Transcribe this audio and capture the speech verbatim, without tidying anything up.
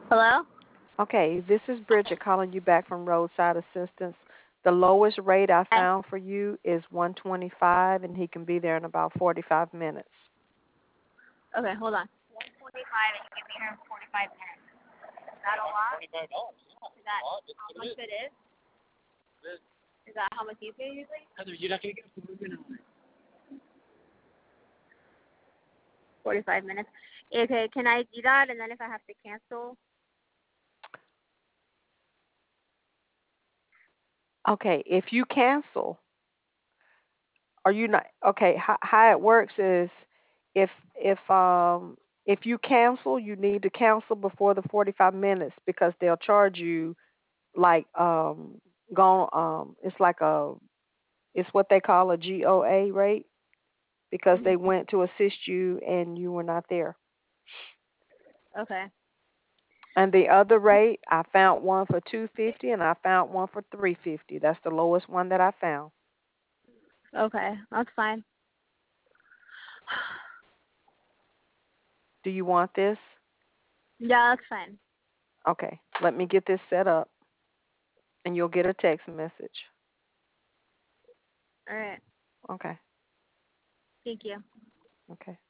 Hello? Okay, this is Bridget calling you back from Roadside Assistance. The lowest rate I Okay. found for you is one twenty-five, and he can be there in about forty-five minutes. Okay, hold on. one twenty-five and you can be here in forty-five minutes. Is that a lot? twenty-five dollars. Is that how much it is? Is that how much you pay usually? Heather, you're not going to get food in forty-five minutes. Okay, can I do that? And then if I have to cancel? Okay, if you cancel, are you not okay? How, how it works is, if if um if you cancel, you need to cancel before the forty-five minutes because they'll charge you like um gone um it's like a it's what they call a G O A rate because Mm-hmm. they went to assist you and you were not there. Okay. And the other rate, I found one for two fifty and I found one for three fifty. That's the lowest one that I found. Okay, that's fine. Do you want this? Yeah, that's fine. Okay, let me get this set up and you'll get a text message. All right. Okay. Thank you. Okay.